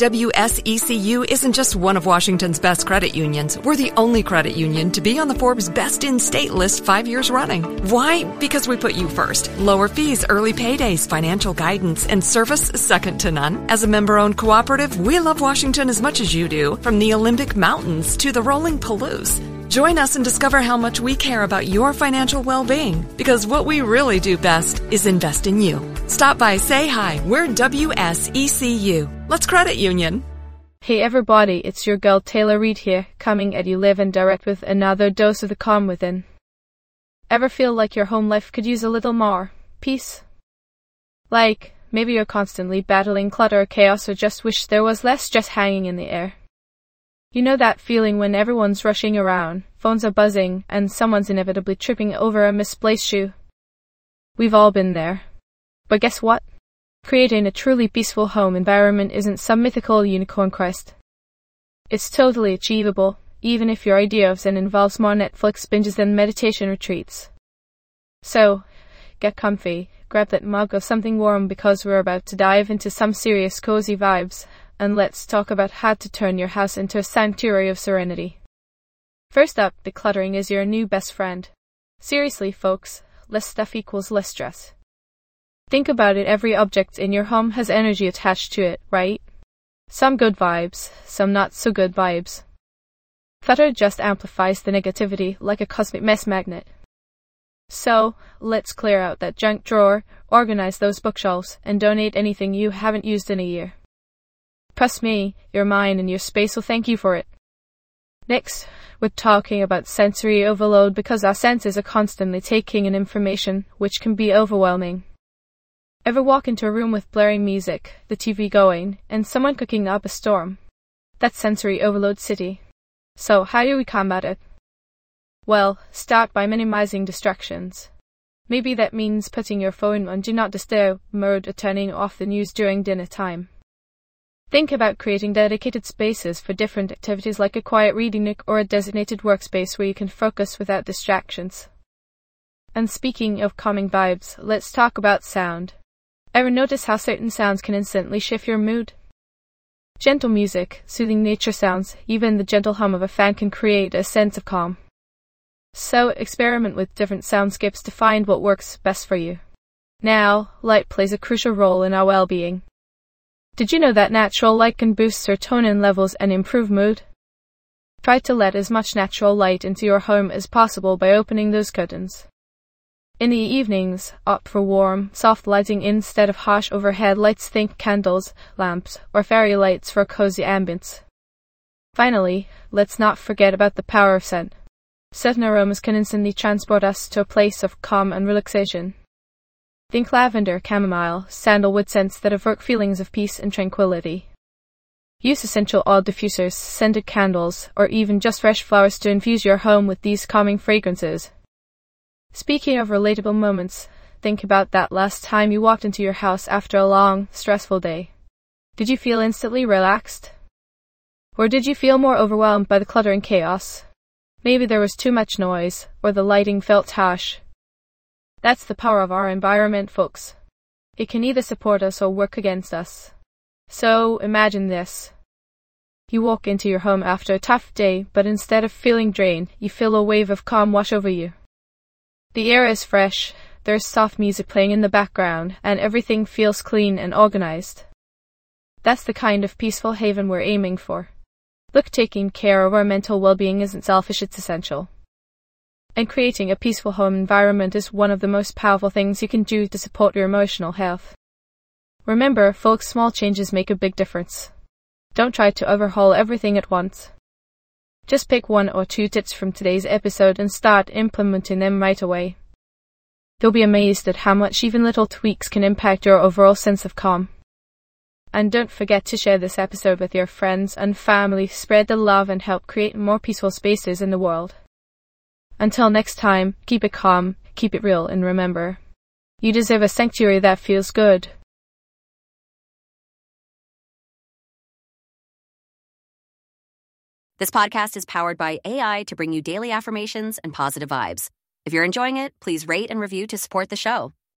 WSECU isn't just one of Washington's best credit unions. We're the only credit union to be on the Forbes Best in State list 5 years running. Why? Because we put you first. Lower fees, early paydays, financial guidance, and service second to none. As a member-owned cooperative, we love Washington as much as you do, from the Olympic Mountains to the rolling Palouse. Join us and discover how much we care about your financial well-being, because what we really do best is invest in you. Stop by, say hi. We're WSECU. Let's credit union. Hey everybody, it's your girl Taylor Reid here, coming at you live and direct with another dose of the calm within. Ever feel like your home life could use a little more peace? Like, maybe you're constantly battling clutter or chaos, or just wish there was less stress hanging in the air. You know that feeling when everyone's rushing around, phones are buzzing, and someone's inevitably tripping over a misplaced shoe? We've all been there. But guess what? Creating a truly peaceful home environment isn't some mythical unicorn quest. It's totally achievable, even if your idea of Zen involves more Netflix binges than meditation retreats. So, get comfy, grab that mug of something warm, because we're about to dive into some serious cozy vibes, and let's talk about how to turn your house into a sanctuary of serenity. First up, decluttering is your new best friend. Seriously, folks, less stuff equals less stress. Think about it, every object in your home has energy attached to it, right? Some good vibes, some not so good vibes. Clutter just amplifies the negativity like a cosmic mess magnet. So, let's clear out that junk drawer, organize those bookshelves, and donate anything you haven't used in a year. Trust me, your mind and your space will thank you for it. Next, we're talking about sensory overload, because our senses are constantly taking in information, which can be overwhelming. Ever walk into a room with blaring music, the TV going, and someone cooking up a storm? That's sensory overload city. So how do we combat it? Well, start by minimizing distractions. Maybe that means putting your phone on Do Not Disturb mode or turning off the news during dinner time. Think about creating dedicated spaces for different activities, like a quiet reading nook or a designated workspace where you can focus without distractions. And speaking of calming vibes, let's talk about sound. Ever notice how certain sounds can instantly shift your mood? Gentle music, soothing nature sounds, even the gentle hum of a fan can create a sense of calm. So experiment with different soundscapes to find what works best for you. Now, light plays a crucial role in our well-being. Did you know that natural light can boost serotonin levels and improve mood? Try to let as much natural light into your home as possible by opening those curtains. In the evenings, opt for warm, soft lighting instead of harsh overhead lights. Think candles, lamps, or fairy lights for a cozy ambience. Finally, let's not forget about the power of scent. Certain aromas can instantly transport us to a place of calm and relaxation. Think lavender, chamomile, sandalwood scents that evoke feelings of peace and tranquility. Use essential oil diffusers, scented candles, or even just fresh flowers to infuse your home with these calming fragrances. Speaking of relatable moments, think about that last time you walked into your house after a long, stressful day. Did you feel instantly relaxed? Or did you feel more overwhelmed by the clutter and chaos? Maybe there was too much noise, or the lighting felt harsh. That's the power of our environment, folks. It can either support us or work against us. So, imagine this. You walk into your home after a tough day, but instead of feeling drained, you feel a wave of calm wash over you. The air is fresh, there's soft music playing in the background, and everything feels clean and organized. That's the kind of peaceful haven we're aiming for. Look, taking care of our mental well-being isn't selfish, it's essential. And creating a peaceful home environment is one of the most powerful things you can do to support your emotional health. Remember, folks, small changes make a big difference. Don't try to overhaul everything at once. Just pick 1 or 2 tips from today's episode and start implementing them right away. You'll be amazed at how much even little tweaks can impact your overall sense of calm. And don't forget to share this episode with your friends and family. Spread the love and help create more peaceful spaces in the world. Until next time, keep it calm, keep it real, and remember, you deserve a sanctuary that feels good. This podcast is powered by AI to bring you daily affirmations and positive vibes. If you're enjoying it, please rate and review to support the show.